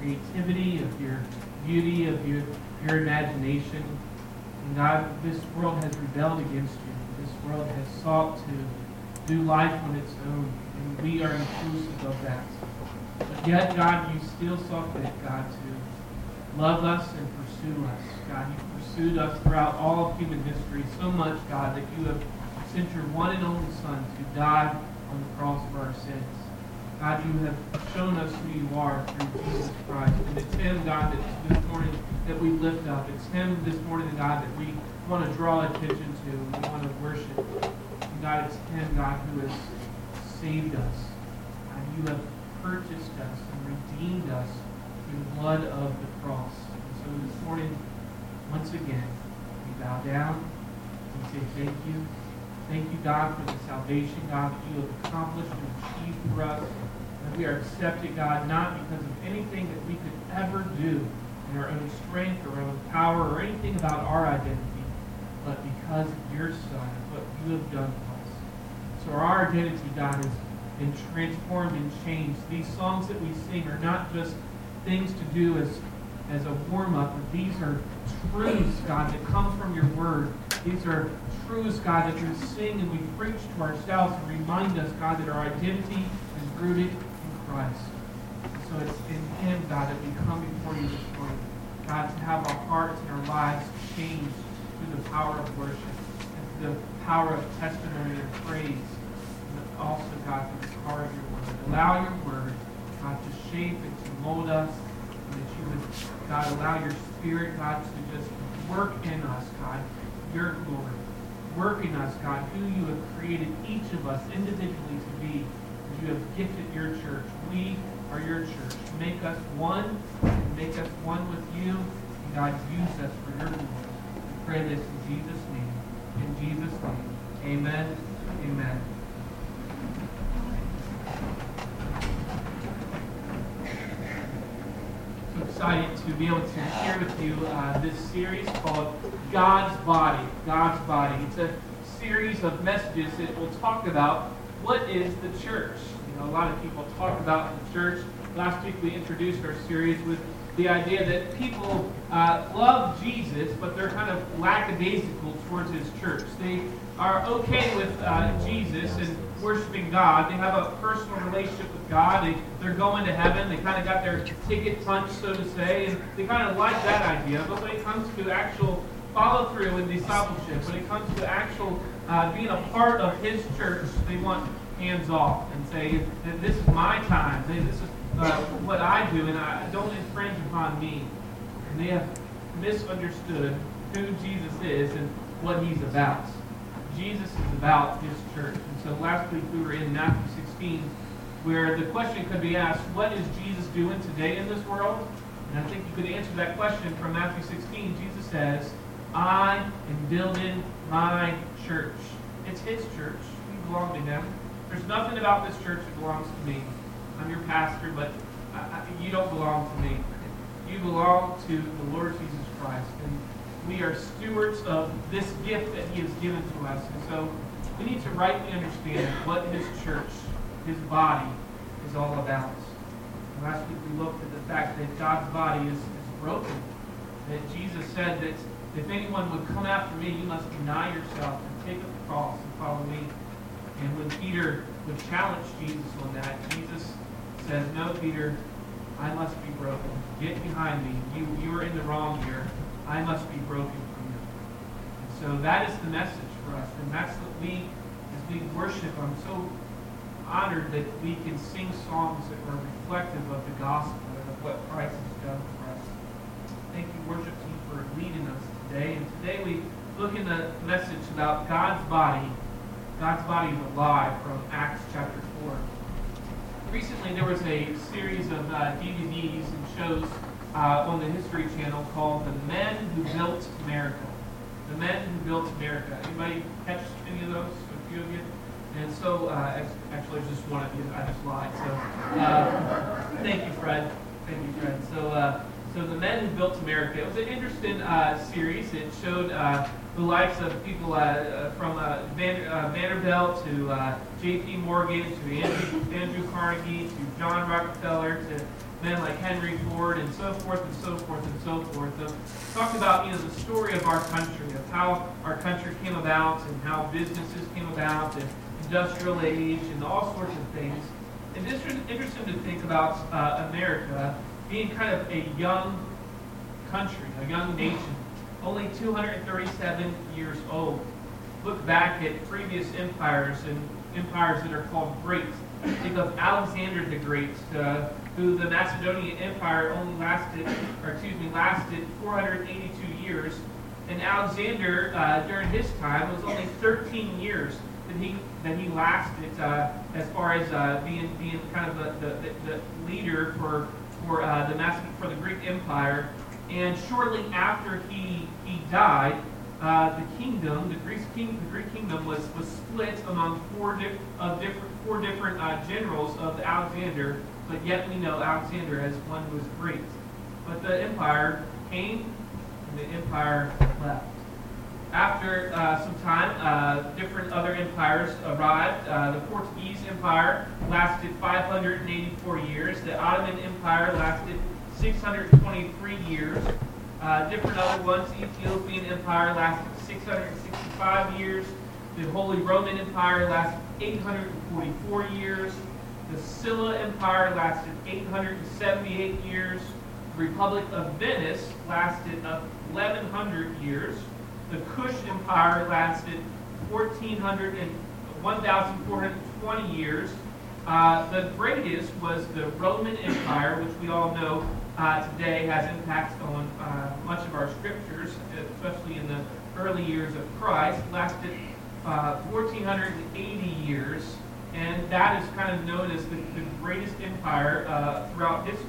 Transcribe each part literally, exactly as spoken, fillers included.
creativity, of your beauty, of your, your imagination. And God, this world has rebelled against you. This world has sought to do life on its own, and we are inclusive of that. But yet, God, you still saw fit, God, to love us and pursue us. God, you pursued us throughout all of human history so much, God, that you have sent your one and only Son to die on the cross for our sins. God, you have shown us who you are through Jesus Christ. And it's him, God, that this morning that we lift up. It's him this morning, God, that we want to draw attention to and we want to worship. And God, it's him, God, who has saved us. And you have purchased us and redeemed us through the blood of the cross. And so this morning, once again, we bow down and say thank you. Thank you, God, for the salvation, God, that you have accomplished and achieved for us. And we are accepted, God, not because of anything that we could ever do in our own strength or our own power or anything about our identity, but because of your Son and what you have done for us. So our identity, God, has been transformed and changed. These songs that we sing are not just things to do as, as a warm-up, but these are truths, God, that come from your word. These are truths, God, that we sing and we preach to ourselves and remind us, God, that our identity is rooted in Christ. So it's in him, God, that we come before you this morning. God, to have our hearts and our lives changed through the power of worship and through the power of testimony and praise. And also, God, through the power of your word. Allow your word, God, to shape and to mold us. And that you would, God, allow your spirit, God, to just work in us, God, your glory. Work in us, God, who you have created each of us individually to be. As you have gifted your church. We are your church. Make us one, and make us one with you. And God, use us for your glory. We pray this in Jesus' name. In Jesus' name. Amen. Amen. So excited to be able to share with you uh, this series called God's Body. God's Body. It's a series of messages that will talk about what is the church. You know, a lot of people talk about the church. Last week we introduced our series with the idea that people uh, love Jesus, but they're kind of lackadaisical towards his church. They are okay with uh, Jesus and worshiping God. They have a personal relationship with God. They, they're going to heaven. They kind of got their ticket punched, so to say, and they kind of like that idea. But when it comes to actual follow-through in discipleship, when it comes to actual uh, being a part of his church, they want hands off and say, this is my time. This is uh, what I do, and I don't infringe upon me. And they have misunderstood who Jesus is and what he's about. Jesus is about his church. And so last week we were in Matthew sixteen, where the question could be asked, what is Jesus doing today in this world? And I think you could answer that question from Matthew sixteen. Jesus says, I am building my church. It's his church. We belong to him. There's nothing about this church that belongs to me. I'm your pastor, but I, I, you don't belong to me. You belong to the Lord Jesus Christ. And we are stewards of this gift that he has given to us. And so we need to rightly understand what his church, his body, is all about. And last week we looked at the fact that God's body is, is broken. That Jesus said that if anyone would come after me, you must deny yourself and take up the cross and follow me. And when Peter would challenge Jesus on that, Jesus says, no, Peter, I must be broken. Get behind me. You, you are in the wrong here. I must be broken from you. And so that is the message for us. And that's what we, as we worship, I'm so honored that we can sing songs that are reflective of the gospel and of what Christ has done for us. Thank you, worship team, for leading us today. And today we look in the message about God's body. God's body is alive, from Acts chapter four. Recently there was a series of uh, D V Ds and shows uh, on the History Channel called The Men Who Built America. The Men Who Built America. Anybody catch any of those? A few of you? And so, uh, actually there's just one of you. I just lied. So, uh, thank you, Fred. Thank you, Fred. So, uh, so The Men Who Built America. It was an interesting uh, series. It showed uh, the likes of people uh, from uh, Van, uh, Vanderbilt to uh, J P Morgan to Andrew, Andrew Carnegie to John Rockefeller to men like Henry Ford and so forth and so forth and so forth. So talked about, you know, the story of our country, of how our country came about and how businesses came about and industrial age and all sorts of things. And it's interesting to think about uh, America being kind of a young country, a young nation, only two hundred thirty-seven years old. Look back at previous empires and empires that are called great. Think of Alexander the Great, uh, who the Macedonian Empire only lasted, or excuse me, lasted four hundred eighty-two years. And Alexander, uh, during his time, was only thirteen years that he that he lasted uh, as far as uh, being being kind of the, the, the leader for for uh, the Maced- for the Greek Empire. And shortly after he he died, uh, the kingdom, the Greek king, the Greek kingdom was was split among four di- of different four different uh, generals of Alexander. But yet we know Alexander as one who was great. But the empire came, and the empire left. After uh, some time, uh, different other empires arrived. Uh, the Portuguese Empire lasted five hundred eighty-four years. The Ottoman Empire lasted six hundred twenty-three years. Uh, different other ones, the Ethiopian Empire lasted six hundred sixty-five years. The Holy Roman Empire lasted eight hundred forty-four years. The Silla Empire lasted eight hundred seventy-eight years. The Republic of Venice lasted eleven hundred years. The Kush Empire lasted fourteen hundred and one thousand four hundred twenty years. Uh, the greatest was the Roman Empire, which we all know uh, today has impacts on uh, much of our scriptures, especially in the early years of Christ. Lasted uh, fourteen eighty years, and that is kind of known as the, the greatest empire uh, throughout history.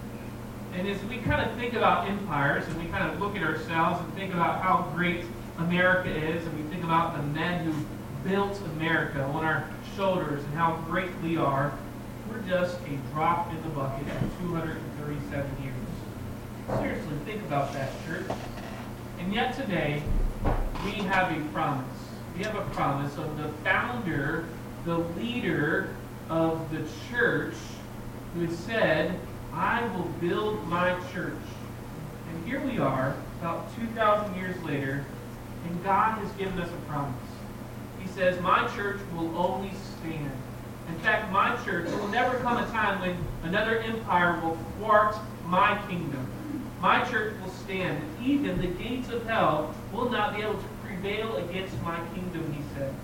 And as we kind of think about empires, and we kind of look at ourselves and think about how great America is, and we think about the men who built America on our shoulders and how great we are, we're just a drop in the bucket of two hundred thirty-seven years. Seriously, think about that, church. And yet today, we have a promise. We have a promise of the founder, the leader of the church, who said, I will build my church. And here we are, about two thousand years later, and God has given us a promise. He says, my church will always stand. In fact, my church, there will never come a time when another empire will thwart my kingdom. My church will stand. Even the gates of hell will not be able to prevail against my kingdom, he says.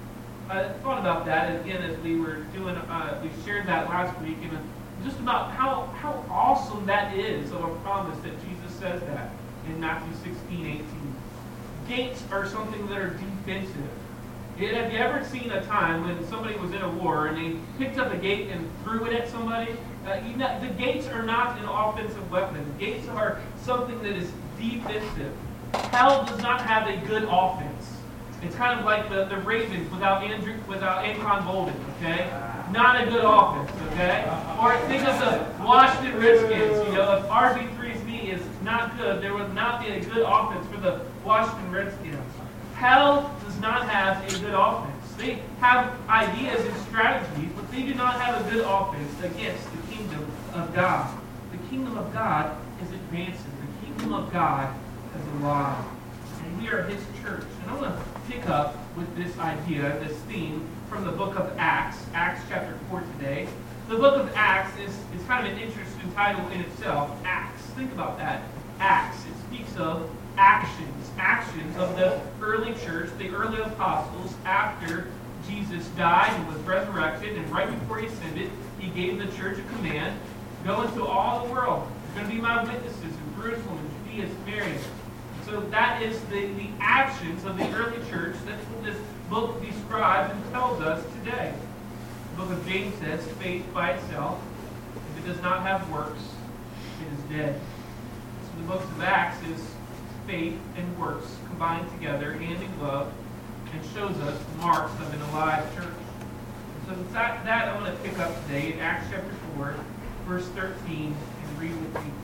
I thought about that again as we were doing, uh, we shared that last week, and just about how, how awesome that is of a promise that Jesus says that in Matthew sixteen, eighteen. Gates are something that are defensive. Have you ever seen a time when somebody was in a war and they picked up a gate and threw it at somebody? Uh, you know, the gates are not an offensive weapon. Gates are something that is defensive. Hell does not have a good offense. It's kind of like the, the Ravens without Andrew, without Anquan Bolden, okay? Not a good offense, okay? Or think of the Washington Redskins. You know, if R G three's knee is not good, there would not be a good offense for the Washington Redskins. Hell does not have a good offense. They have ideas and strategies, but they do not have a good offense against the kingdom of God. The kingdom of God is advancing. The kingdom of God is alive. And we are his church. And I want to pick up with this idea, this theme, from the book of Acts, Acts chapter four today. The book of Acts is, is kind of an interesting title in itself, Acts. Think about that. Acts. It speaks of actions, actions of the early church, the early apostles, after Jesus died and was resurrected, and right before he ascended, he gave the church a command, go into all the world. You're going to be my witnesses in Jerusalem and Judea and Samaria. So that is the, the actions of the early church. That's what this book describes and tells us today. The book of James says, faith by itself, if it does not have works, it is dead. So the book of Acts is faith and works combined together, hand in glove, and shows us the marks of an alive church. So that, that I want to pick up today in Acts chapter four, verse thirteen, and read with me,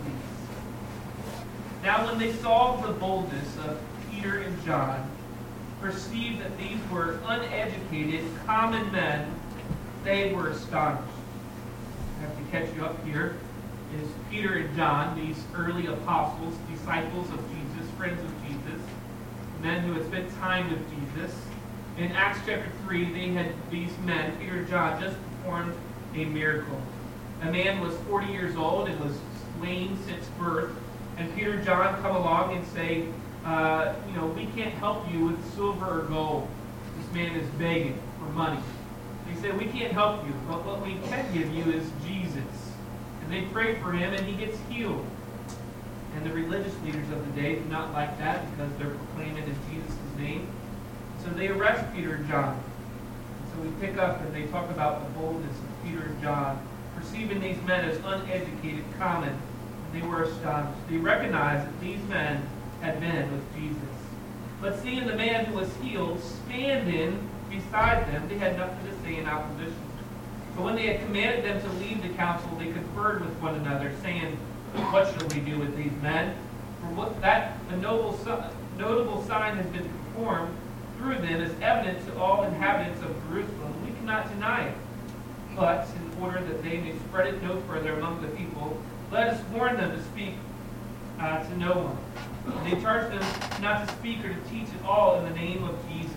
please. Now when they saw the boldness of Peter and John, perceived that these were uneducated, common men, they were astonished. I have to catch you up here. is Peter and John, these early apostles, disciples of Jesus, friends of Jesus, men who had spent time with Jesus. In Acts chapter three, they had these men, Peter and John, just performed a miracle. A man was forty years old and was lame since birth, and Peter and John come along and say, uh, you know, we can't help you with silver or gold. This man is begging for money. They say, we can't help you, but what we can give you is Jesus. And they pray for him, and he gets healed. And the religious leaders of the day do not like that because they're proclaiming in Jesus' name. So they arrest Peter and John. And so we pick up and they talk about the boldness of Peter and John, perceiving these men as uneducated, common, and they were astonished. They recognized that these men had been with Jesus. But seeing the man who was healed standing beside them, they had nothing to say in opposition. But when they had commanded them to leave the council, they conferred with one another, saying, what shall we do with these men? For what that a noble, notable sign has been performed through them is evident to all inhabitants of Jerusalem. We cannot deny it. But in order that they may spread it no further among the people, let us warn them to speak uh, to no one. They charge them not to speak or to teach at all in the name of Jesus.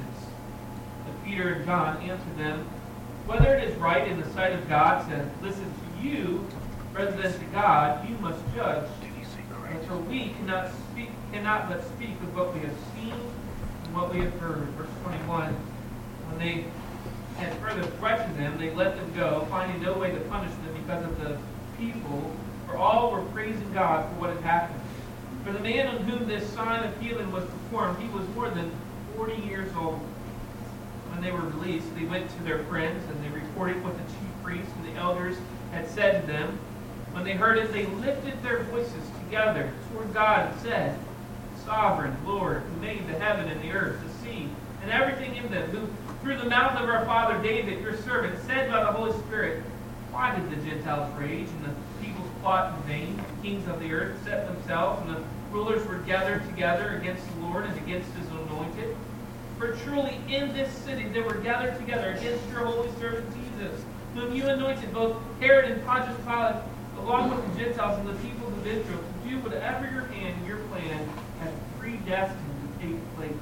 But Peter and John answered them, whether it is right in the sight of God to listen to you rather than to God, you must judge. And for we cannot speak, cannot but speak of what we have seen and what we have heard. Verse twenty-one. When they had further threatened them, they let them go, finding no way to punish them because of the people, for all were praising God for what had happened. For the man on whom this sign of healing was performed, he was more than forty years old. When they were released, they went to their friends, and they reported what the chief priests and the elders had said to them. When they heard it, they lifted their voices together toward God and said, Sovereign Lord, who made the heaven and the earth, the sea, and everything in them, who through the mouth of our father David, your servant, said by the Holy Spirit, why did the Gentiles rage and the peoples plot in vain? The kings of the earth set themselves, and the rulers were gathered together against the Lord and against his anointed. For truly in this city they were gathered together against your holy servant Jesus, whom you anointed, both Herod and Pontius Pilate, along with the Gentiles and the peoples of Israel, to do whatever your hand and your plan had predestined to take place.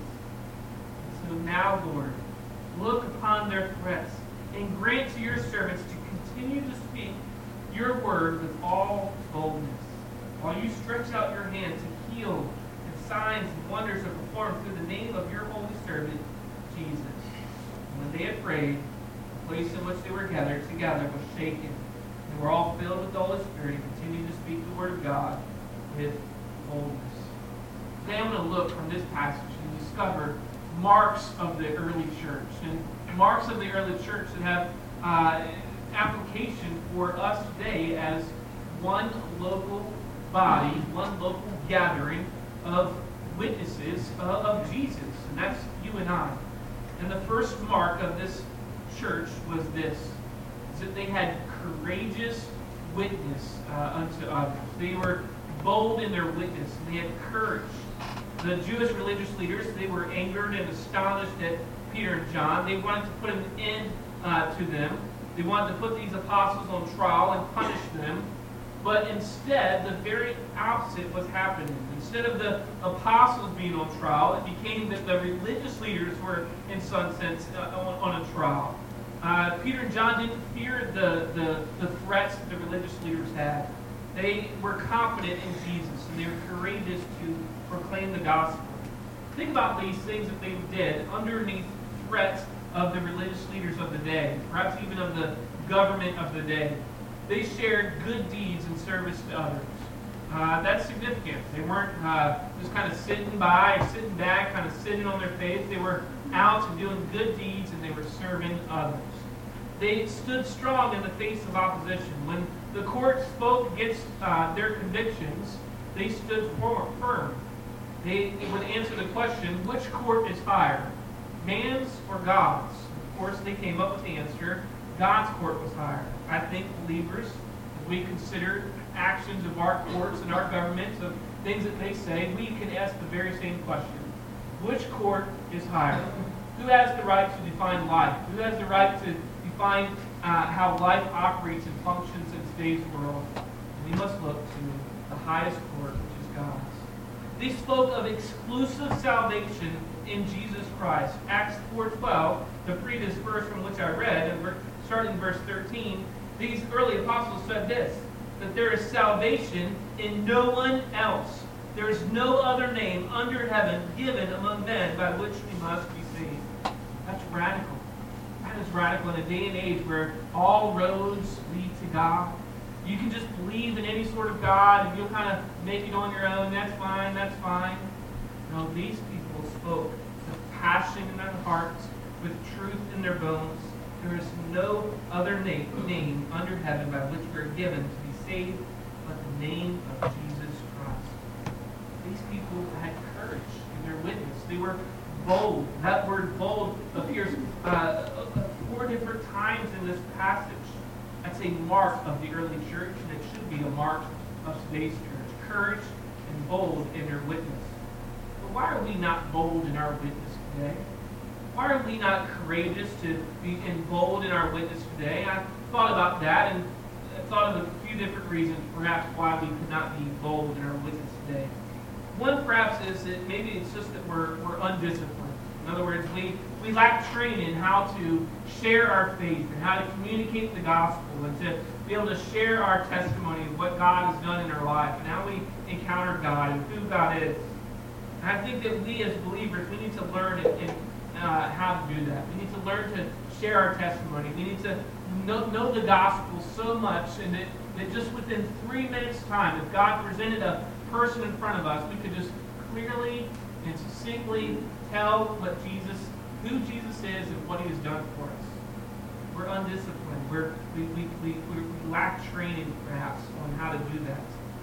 So now, Lord, look upon their threats and grant to your servants to continue to speak your word with all boldness, while you stretch out your hand to heal, and signs and wonders are performed through the name of your holy servant, Jesus. And when they had prayed, the place in which they were gathered together was shaken. They were all filled with the Holy Spirit and continued to speak the word of God with boldness. Today I'm going to look from this passage and discover marks of the early church. And marks of the early church that have uh, application for us today as one local body, one local gathering of witnesses uh, of Jesus. And that's you and I. And the first mark of this church was this, is that they had courageous witness uh, unto others. They were bold in their witness. They had courage. The Jewish religious leaders, they were angered and astonished at Peter and John. They wanted to put an end uh, to them. They wanted to put these apostles on trial and punish them. But instead, the very opposite was happening. Instead of the apostles being on trial, it became that the religious leaders were, in some sense, uh, on, on a trial. Uh, Peter and John didn't fear the, the, the threats that the religious leaders had. They were confident in Jesus, and they were courageous to proclaim the gospel. Think about these things that they did underneath threats of the religious leaders of the day, perhaps even of the government of the day. They shared good deeds in service to others. Uh, that's significant. They weren't uh, just kind of sitting by, sitting back, kind of sitting on their faith. They were out and doing good deeds, and they were serving others. They stood strong in the face of opposition. When the court spoke against uh, their convictions, they stood firm. They would answer the question, which court is higher, man's or God's? Of course, they came up with the answer, God's court was higher. I think believers, as we consider actions of our courts and our governments, of things that they say, we can ask the very same question. Which court is higher? Who has the right to define life? Who has the right to define uh, how life operates and functions in today's world? And we must look to the highest court, which is God's. They spoke of exclusive salvation in Jesus Christ. Acts four twelve, the previous verse from which I read, and we're starting in verse thirteen, these early apostles said this, that there is salvation in no one else. There is no other name under heaven given among men by which we must be saved. That's radical. That is radical in a day and age where all roads lead to God. You can just believe in any sort of God and you'll kind of make it on your own. That's fine, that's fine. No, these people spoke with passion in their hearts, with truth in their bones. There is no other name, name under heaven by which we are given to be saved but the name of Jesus Christ. These people had courage in their witness. They were bold. That word bold appears uh, four different times in this passage. That's a mark of the early church, and it should be a mark of today's church. Courage and bold in their witness. But why are we not bold in our witness today? Why are we not courageous to be and bold in our witness today? I thought about that, and I thought of a few different reasons perhaps why we could not be bold in our witness today. One perhaps is that maybe it's just that we're, we're undisciplined. In other words, we, we lack training in how to share our faith and how to communicate the gospel and to be able to share our testimony of what God has done in our life and how we encounter God and who God is. And I think that we as believers, we need to learn and, and, uh, how to do that. We need to learn to share our testimony. We need to know, know the gospel so much and that, that just within three minutes' time, if God presented a person in front of us, we could just clearly and succinctly tell what Jesus, who Jesus is and what he has done for us. We're undisciplined. We're, we, we, we, we lack training, perhaps, on how to do that.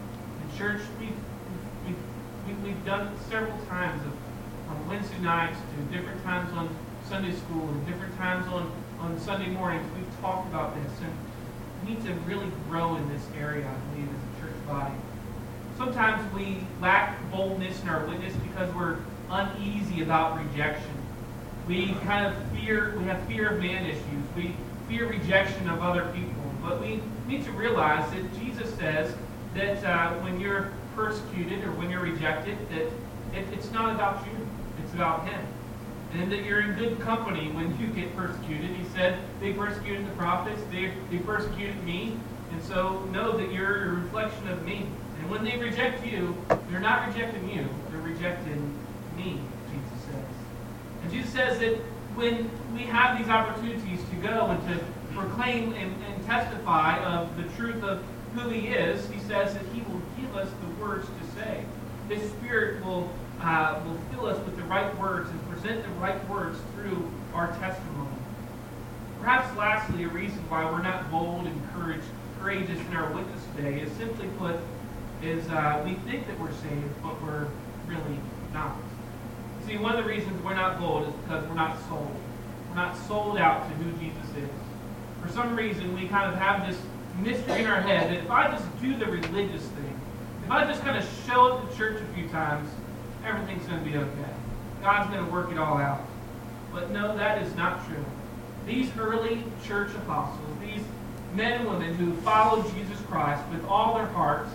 In church, we've, we've, we've, we've done it several times of, on Wednesday nights, to different times on Sunday school, and different times on, on Sunday mornings. We've talked about this, and we need to really grow in this area, I believe, as a church body. Sometimes we lack boldness in our witness because we're uneasy about rejection. We kind of fear, we have fear of man issues. We fear rejection of other people. But we need to realize that Jesus says that uh, when you're persecuted or when you're rejected, that it, it's not about you, it's about him. And that you're in good company when you get persecuted. He said they persecuted the prophets, they, they persecuted me, and so know that you're a reflection of me. And when they reject you, they're not rejecting you, they're rejecting me, Jesus says. And Jesus says that when we have these opportunities to go and to proclaim and, and testify of the truth of who he is, he says that he will give us the words to say. His Spirit will, uh, will fill us with the right words and present the right words through our testimony. Perhaps lastly, a reason why we're not bold and courage, courageous in our witness today is simply put, is uh, we think that we're saved, but we're really not. See, one of the reasons we're not bold is because we're not sold. We're not sold out to who Jesus is. For some reason, we kind of have this mystery in our head that if I just do the religious thing, if I just kind of show up to church a few times, everything's going to be okay. God's going to work it all out. But no, that is not true. These early church apostles, these men and women who followed Jesus Christ with all their hearts,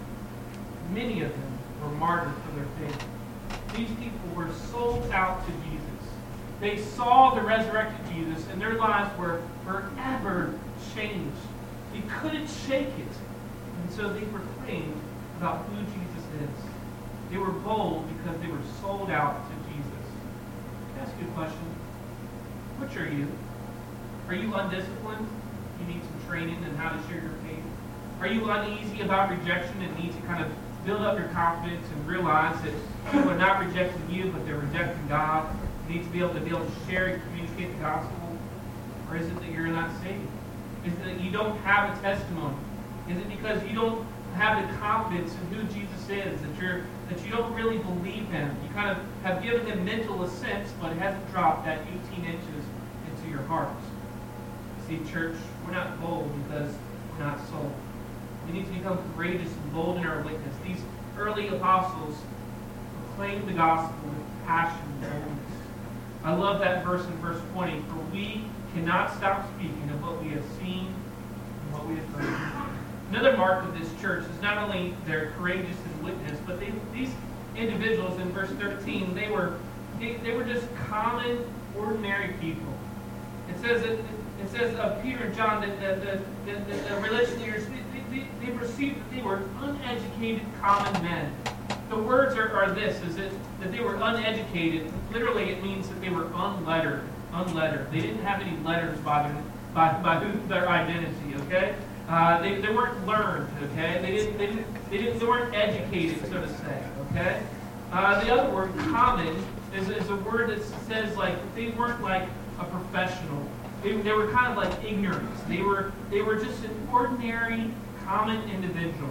many of them were martyred for their faith. These people were sold out to Jesus. They saw the resurrected Jesus, and their lives were forever changed. They couldn't shake it. And so they proclaimed about who Jesus is. They were bold because they were sold out to Jesus. Can I ask you a question? Which are you? Are you undisciplined? You need some training in how to share your faith. Are you uneasy about rejection and need to kind of build up your confidence and realize that people are not rejecting you, but they're rejecting God? You need to be able to be able to share and communicate the gospel. Or is it that you're not saved? Is it that you don't have a testimony? Is it because you don't have the confidence in who Jesus is, that you're that you don't really believe him? You kind of have given him mental assent, but it hasn't dropped that eighteen inches into your heart. See, church, we're not bold because we're not sold. We need to become courageous and bold in our witness. These early apostles proclaimed the gospel with passion and boldness. I love that verse in verse twenty. For we cannot stop speaking of what we have seen and what we have heard. Another mark of this church is not only their courageous and witness, but they, these individuals in verse thirteen, they were they, they were just common, ordinary people. It says that it says of Peter and John that the, the, the, the, the religious leaders they, they, they perceived that they were uneducated common men. The words are, are this, is that, that they were uneducated. Literally it means that they were unlettered. Unlettered. They didn't have any letters by their by, by who, their identity, okay? Uh, they, they weren't learned, okay? They didn't they didn't they didn't they weren't educated, so to say, okay? Uh, the other word, common, is, is a word that says like they weren't like a professional. They, they were kind of like ignorance. They were they were just an ordinary, common individual.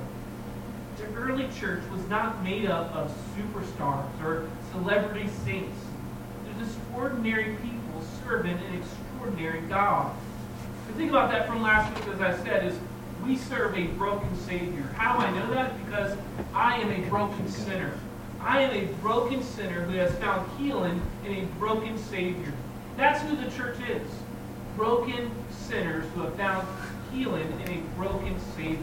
The early church was not made up of superstars or celebrity saints. They're just ordinary people serving an extraordinary God. The thing about that from last week, as I said, is we serve a broken Savior. How do I know that? Because I am a broken sinner. I am a broken sinner who has found healing in a broken Savior. That's who the church is. Broken sinners who have found healing in a broken Savior.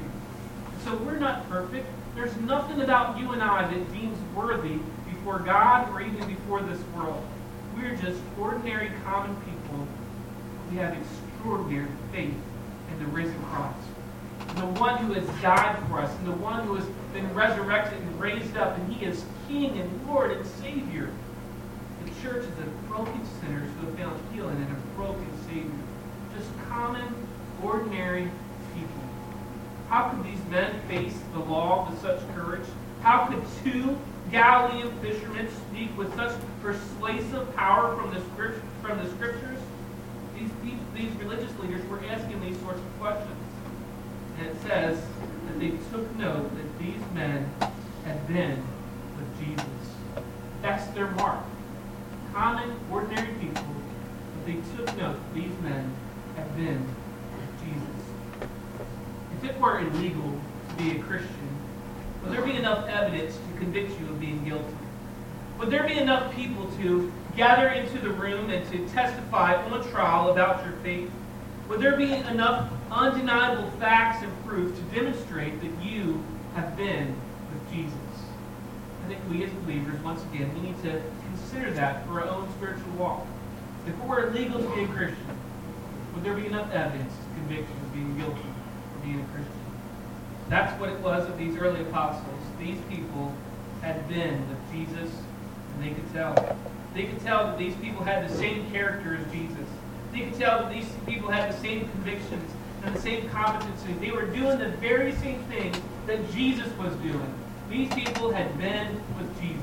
So we're not perfect. There's nothing about you and I that deems worthy before God or even before this world. We're just ordinary, common people. We have extraordinary faith in the risen Christ. The one who has died for us, and the one who has been resurrected and raised up, and He is King and Lord and Savior. The church is of broken sinners who have found healing in a broken Savior. Just common, ordinary people. How could these men face the law with such courage? How could two Galilean fishermen speak with such persuasive power from the script, from the scriptures? These, these, these religious leaders were asking these sorts of questions. And it says that they took note that these men had been with Jesus. That's their mark. Common, ordinary people, but they took note that these men had been with Jesus. If it were illegal to be a Christian, would there be enough evidence to convict you of being guilty? Would there be enough people to gather into the room and to testify on trial about your faith? Would there be enough undeniable facts and proof to demonstrate that you have been with Jesus? I think we as believers, once again, we need to consider that for our own spiritual walk. If it were illegal to be a Christian, would there be enough evidence to convict you of being guilty for being a Christian? That's what it was of these early apostles. These people had been with Jesus, and they could tell. They could tell that these people had the same character as Jesus. They could tell that these people had the same convictions and the same competency. They were doing the very same thing that Jesus was doing. These people had been with Jesus.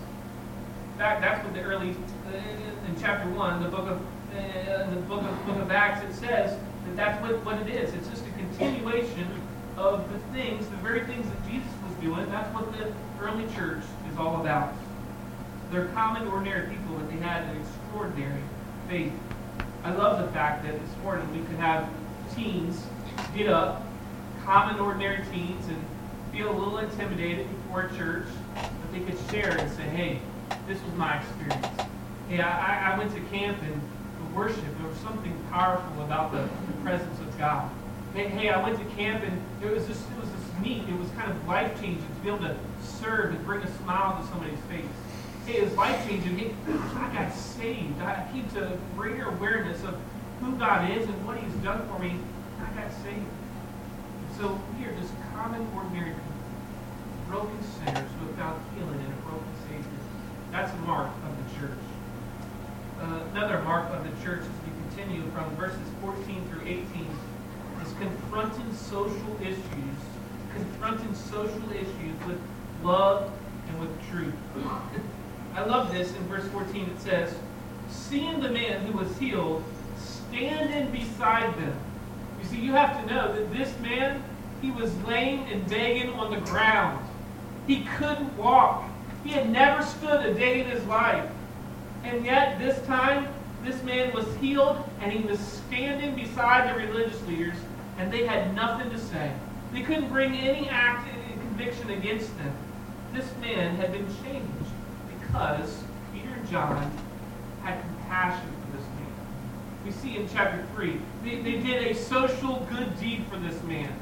In fact, that's what the early, in chapter one, the book of, in the book of, book of Acts, it says that that's what, what it is. It's just a continuation of the things, the very things that Jesus was doing. That's what the early church is all about. They're common, ordinary people, but they had an extraordinary faith. I love the fact that this morning we could have teens get up, common, ordinary teens, and feel a little intimidated before a church, but they could share and say, hey, this was my experience. Hey, I, I went to camp and worship. There was something powerful about the, the presence of God. Hey, hey, I went to camp and it was just it was just neat. It was kind of life-changing to be able to serve and bring a smile to somebody's face. Hey, it was life-changing. Hey, I got saved. I came to greater awareness of who God is and what He's done for me. I got saved. So we are just common, ordinary people, broken sinners who have found healing in a broken Savior. That's a mark of the church. Uh, another mark of the church as we continue from verses fourteen through eighteen is confronting social issues, confronting social issues with love and with truth. I love this. In verse fourteen it says, seeing the man who was healed standing beside them. You see, you have to know that this man, he was lame and begging on the ground. He couldn't walk. He had never stood a day in his life. And yet, this time, this man was healed, and he was standing beside the religious leaders, and they had nothing to say. They couldn't bring any act of conviction against them. This man had been changed because Peter and John had compassion for this man. We see in chapter three, they, they did a social good deed for this man.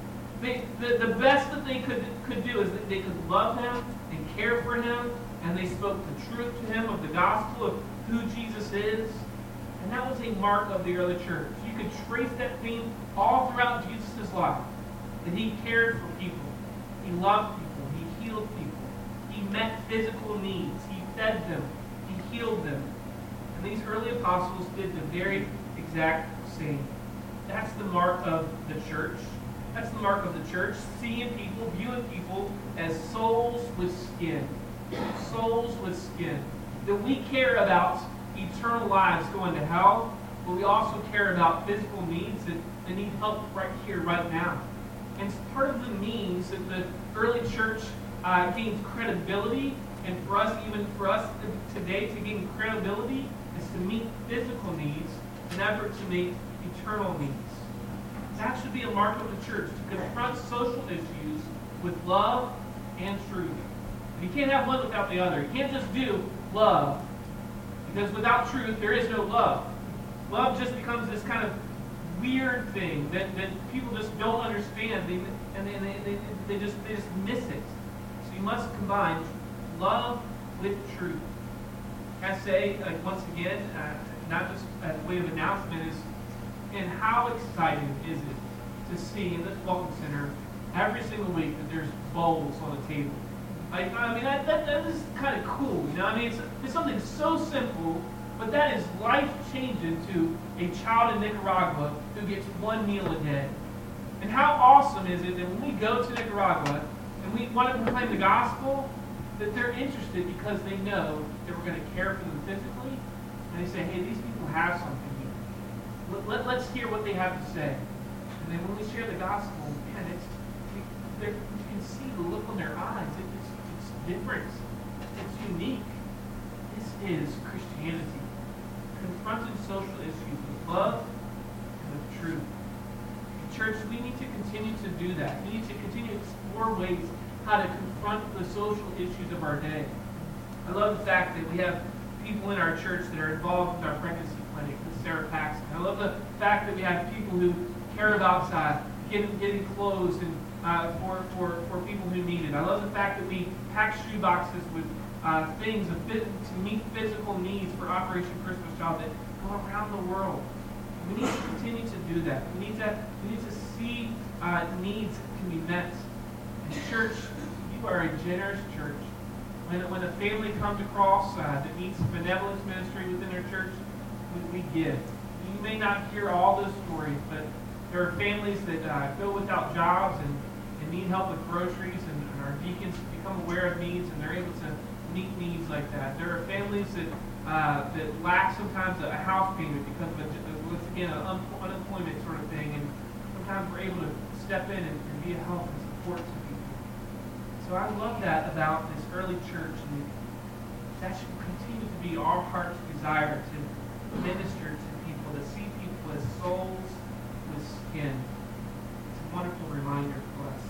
They, the, the best that they could, could do is that they could love him and care for him, and they spoke the truth to him of the gospel of who Jesus is. And that was a mark of the early church. You could trace that theme all throughout Jesus' life. That he cared for people. He loved people. He healed people. He met physical needs. He fed them. He healed them. And these early apostles did the very exact same. That's the mark of the church. That's the mark of the church. Seeing people, viewing people as souls with skin. Souls with skin. That we care about eternal lives going to hell, but we also care about physical needs that, that need help right here, right now. And it's part of the means that the early church uh, gains credibility, and for us, even for us today, to gain credibility is to meet physical needs in an effort to meet eternal needs. That should be a mark of the church, to confront social issues with love and truth. You can't have one without the other. You can't just do love, because without truth, there is no love. Love just becomes this kind of weird thing that, that people just don't understand, they, and they, they, they, they, just, they just miss it. So you must combine love with truth. I say, like, once again, uh, not just as a way of announcement, is, and how exciting is it to see in this Welcome Center every single week that there's bowls on the table. Like, I mean, that, that, that is kind of cool, you know? I mean, it's, it's something so simple, but that is life-changing to a child in Nicaragua who gets one meal a day. And how awesome is it that when we go to Nicaragua and we want to proclaim the gospel, that they're interested because they know that we're going to care for them physically, and they say, hey, these people have something here. Let, let, let's hear what they have to say. And then when we share the gospel, man, it's, we, you can see the look on their eyes. It, it's, it's different. It's unique. This is Christianity. Confronting social issues with love and with truth. In church, we need to continue to do that. We need to continue to explore ways how to confront the social issues of our day. I love the fact that we have people in our church that are involved with our pregnancy clinic, with Sarah Paxton. I love the fact that we have people who care about uh, getting, getting clothes and uh, for, for, for people who need it. I love the fact that we pack shoe boxes with uh, things of, to meet physical needs for Operation Christmas Child that go around the world. We need to continue to do that. We need to, we need to see uh, needs can be met. In church, you are a generous church. When, when a family comes across uh, that needs benevolence ministry within their church, we, we give. You may not hear all those stories, but there are families that uh, go without jobs and, and need help with groceries, and, and our deacons become aware of needs, and they're able to meet needs like that. There are families that uh, that lack sometimes a house payment because of, a, once again, an un- unemployment sort of thing, and sometimes we're able to step in and, and be a help and support to people. So I love that about this early church, and that should continue to be our heart's desire to minister to people, to see people as souls with skin. It's a wonderful reminder for us.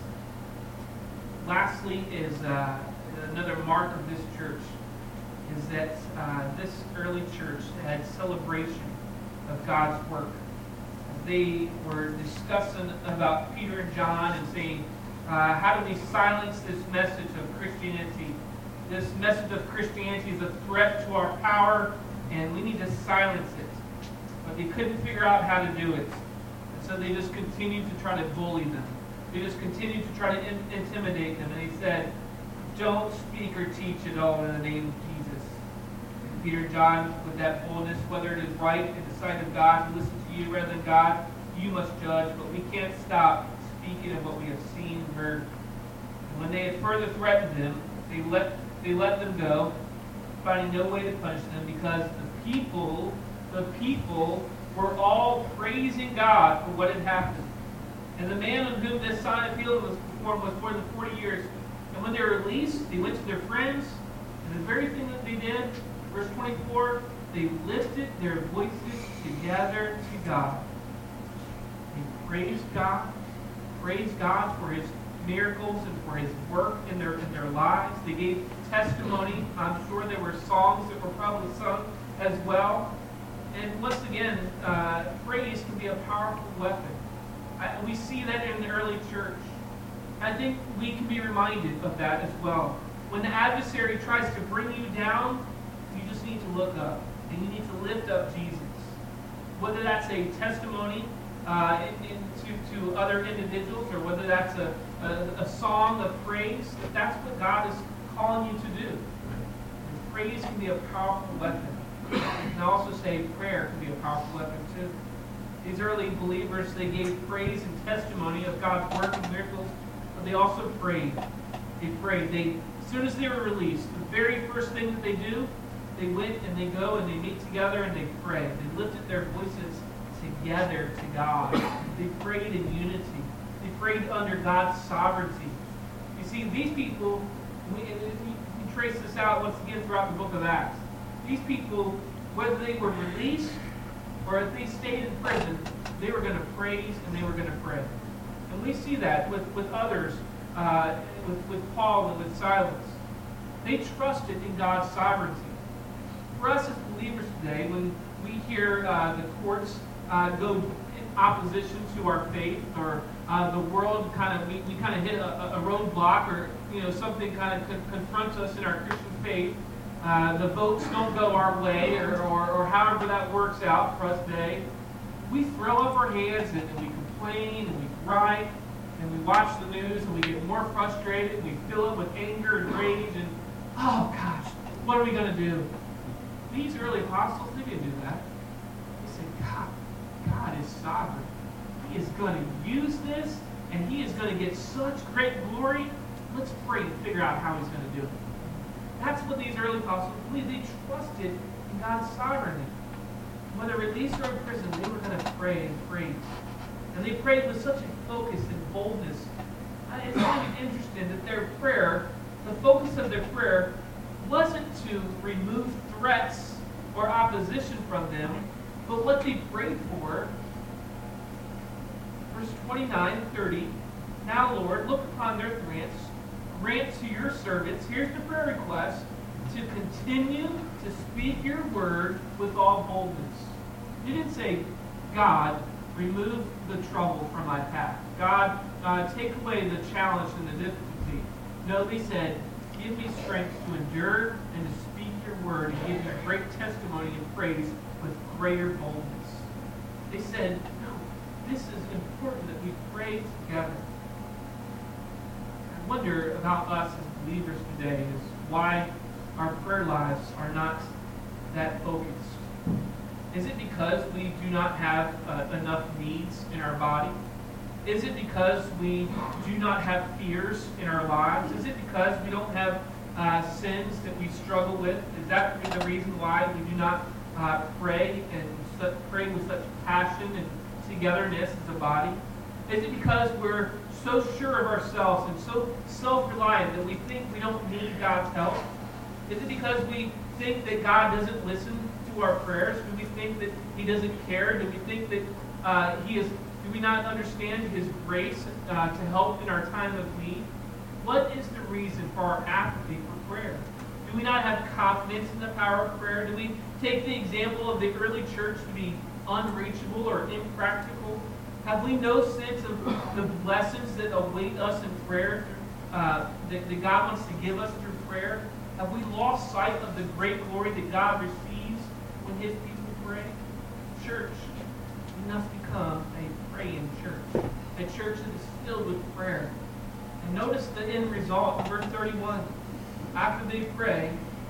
Lastly is uh, another mark of this church is that uh, this early church had celebration of God's work. They were discussing about Peter and John and saying, uh, how do we silence this message of Christianity? This message of Christianity is a threat to our power, and we need to silence it. But they couldn't figure out how to do it. And so they just continued to try to bully them. They just continued to try to in- intimidate them. And they said, don't speak or teach at all in the name of Jesus. And Peter and John, with that boldness, whether it is right in the sight of God to listen to you rather than God, you must judge. But we can't stop speaking of what we have seen and heard. And when they had further threatened them, they let they let them go, finding no way to punish them, because the people, the people were all praising God for what had happened. And the man on whom this sign of healing was performed was more than forty years. And when they were released, they went to their friends, and the very thing that they did, verse twenty-four, they lifted their voices together to God. They praised God, praised God for His miracles and for His work in their in their lives. They gave testimony. I'm sure there were songs that were probably sung as well. And once again, uh, praise can be a powerful weapon. I, we see that in the early church. I think we can be reminded of that as well. When the adversary tries to bring you down, you just need to look up, and you need to lift up Jesus. Whether that's a testimony uh, in, in, to, to other individuals, or whether that's a, a, a song of praise, if that's what God is calling you to do. And praise can be a powerful weapon. And I also say prayer can be a powerful weapon too. These early believers, they gave praise and testimony of God's work and miracles, but they also prayed. They prayed. They, as soon as they were released, the very first thing that they do, they went and they go and they meet together and they pray. They lifted their voices together to God. They prayed in unity. They prayed under God's sovereignty. You see, these people, we, we, we trace this out once again throughout the book of Acts. These people, whether they were released or if they stayed in prison, they were going to praise and they were going to pray. And we see that with, with others, uh, with, with Paul and with Silas. They trusted in God's sovereignty. For us as believers today, when we hear uh, the courts uh, go in opposition to our faith, or uh, the world kind of, we, we kind of hit a, a roadblock, or you know something kind of con- confronts us in our Christian faith, uh, the votes don't go our way, or, or, or however that works out for us today, we throw up our hands and, and we complain and we cry and we watch the news and we get more frustrated. We fill it with anger and rage and, oh gosh, what are we going to do? These early apostles, they didn't do that. They said, God, God is sovereign. He is going to use this, and He is going to get such great glory. Let's pray and figure out how He's going to do it. That's what these early apostles believed. They trusted in God's sovereignty. Whether released or in prison, they were going to pray and praise. And they prayed with such a focus and boldness. It's really interesting that their prayer, the focus of their prayer, wasn't to remove threats or opposition from them, but what they prayed for. Verse twenty-nine, thirty, now Lord, look upon their threats, grant to your servants, here's the prayer request, to continue to speak your word with all boldness. You didn't say, God, remove the trouble from my path. God, uh, take away the challenge and the difficulty. No, they said, give me strength to endure and to speak your word and give you great testimony and praise with greater boldness. They said, no, this is important that we pray together. I wonder about us as believers today is why our prayer lives are not that focused. Is it because we do not have uh, enough needs in our body? Is it because we do not have fears in our lives? Is it because we don't have uh, sins that we struggle with? Is that the reason why we do not uh, pray and su- pray with such passion and togetherness as a body? Is it because we're so sure of ourselves and so self-reliant that we think we don't need God's help? Is it because we think that God doesn't listen to our prayers? Do we think that He doesn't care? Do we think that uh, He is... Do we not understand His grace uh, to help in our time of need? What is the reason for our apathy for prayer? Do we not have confidence in the power of prayer? Do we take the example of the early church to be unreachable or impractical? Have we no sense of the blessings that await us in prayer, uh, that, that God wants to give us through prayer? Have we lost sight of the great glory that God receives when His people pray? Church, we must become a praying church, a church that is filled with prayer. And notice the end result in verse thirty-one. After they pray,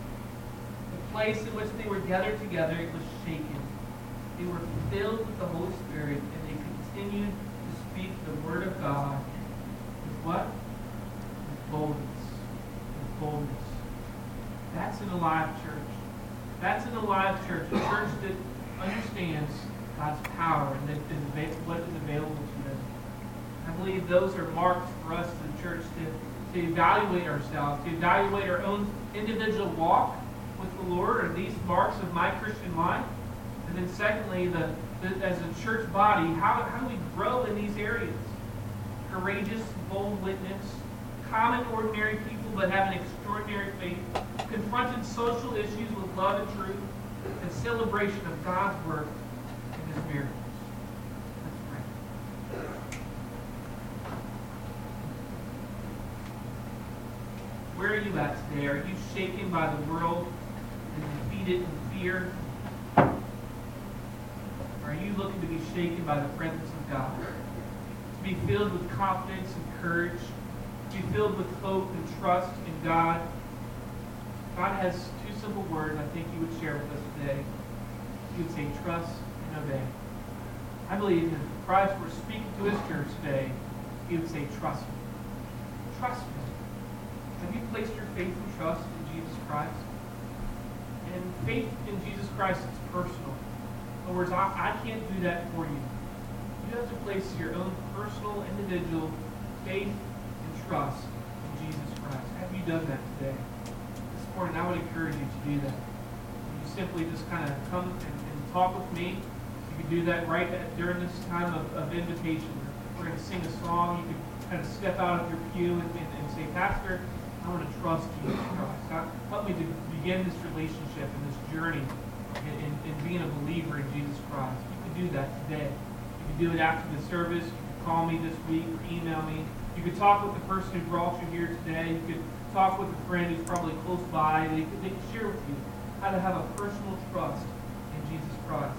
the place in which they were gathered together, it was shaken. They were filled with the Holy Spirit, and they continued to speak the word of God with what? With boldness. With boldness. That's an alive church. That's an alive church. A church that understands God's power and that is what is available to them. I believe those are marks for us as a church to, to evaluate ourselves, to evaluate our own individual walk with the Lord. Are these marks of my Christian life? And then secondly, the, the, as a church body, how, how do we grow in these areas? Courageous, bold witness, common, ordinary people but have an extraordinary faith, confronting social issues with love and truth, and celebration of God's work and His miracles. Let's pray. today? Are you shaken by the world and defeated in fear? Or are you looking to be shaken by the presence of God? To be filled with confidence and courage? To be filled with hope and trust in God? God has two simple words I think He would share with us today. He would say, trust and obey. I believe if Christ were speaking to His church today, He would say, trust me. Trust me. Have you placed your faith and trust in Jesus Christ? And faith in Jesus Christ is personal. In other words, I, I can't do that for you. You have to place your own personal, individual faith and trust in Jesus Christ. Have you done that today? This morning, I would encourage you to do that. You simply just kind of come and, and talk with me. You can do that right at, during this time of, of invitation. We're going to sing a song. You can kind of step out of your pew and, and, and say, Pastor, I want to trust Jesus Christ. God, help me to begin this relationship and this journey in, in, in being a believer in Jesus Christ. You can do that today. You can do it after the service. You can call me this week or email me. You could talk with the person who brought you here today. You could talk with a friend who's probably close by. They could, they could share with you how to have a personal trust in Jesus Christ.